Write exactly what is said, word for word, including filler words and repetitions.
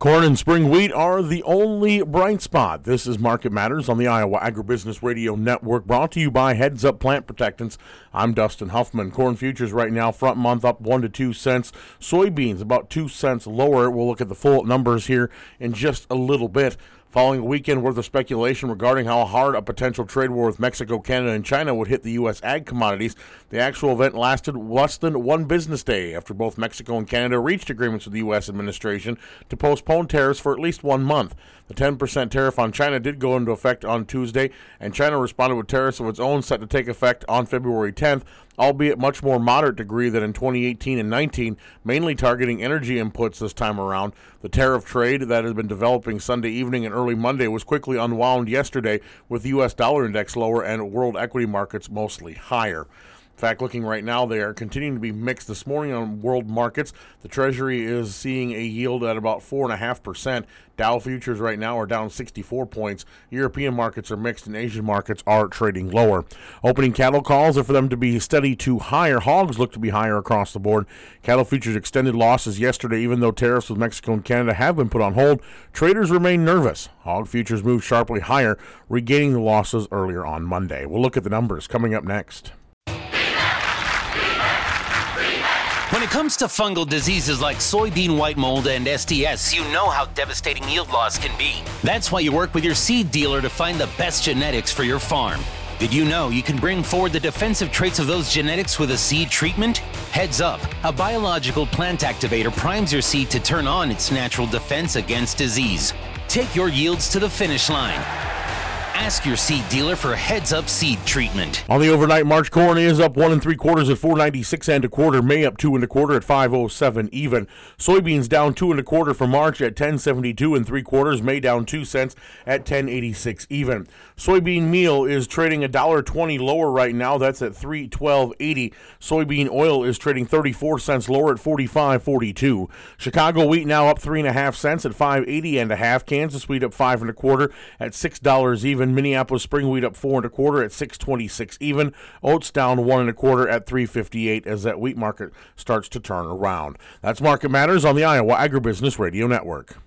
Corn and spring wheat are the only bright spot. This is Market Matters on the Iowa Agribusiness Radio Network, brought to you by Heads Up Plant Protectants. I'm Dustin Huffman. Corn futures right now, front month up one to two cents. Soybeans about two cents lower. We'll look at the full numbers here in just a little bit. Following a weekend worth of speculation regarding how hard a potential trade war with Mexico, Canada, and China would hit the U S ag commodities, the actual event lasted less than one business day after both Mexico and Canada reached agreements with the U S administration to postpone tariffs for at least one month. The ten percent tariff on China did go into effect on Tuesday, and China responded with tariffs of its own set to take effect on February tenth, albeit much more moderate degree than in twenty eighteen and nineteen, mainly targeting energy inputs this time around. The tariff trade that has been developing Sunday evening and early Monday was quickly unwound yesterday, with the U S dollar index lower and world equity markets mostly higher. In fact, looking right now, they are continuing to be mixed this morning on world markets. The Treasury is seeing a yield at about four point five percent. Dow futures right now are down sixty-four points. European markets are mixed, and Asian markets are trading lower. Opening cattle calls are for them to be steady to higher. Hogs look to be higher across the board. Cattle futures extended losses yesterday, even though tariffs with Mexico and Canada have been put on hold. Traders remain nervous. Hog futures moved sharply higher, regaining the losses earlier on Monday. We'll look at the numbers coming up next. When it comes to fungal diseases like soybean white mold and S T S, you know how devastating yield loss can be. That's why you work with your seed dealer to find the best genetics for your farm. Did you know you can bring forward the defensive traits of those genetics with a seed treatment? Heads Up, a biological plant activator, primes your seed to turn on its natural defense against disease. Take your yields to the finish line. Ask your seed dealer for Heads Up seed treatment. On the overnight, March corn is up one and three quarters at four ninety-six and a quarter. May up two and a quarter at five oh seven even. Soybeans down two and a quarter for March at ten seventy-two and three quarters. May down two cents at ten eighty-six even. Soybean meal is trading one dollar twenty lower right now. That's at three twelve eighty. Soybean oil is trading thirty-four cents lower at forty-five forty-two. Chicago wheat now up three and a half cents at five eighty and a half. Kansas wheat up five and a quarter at six dollars even. Minneapolis spring wheat up four and a quarter at six twenty-six even. Oats down one and a quarter at three fifty-eight as that wheat market starts to turn around. That's Market Matters on the Iowa Agribusiness Radio Network.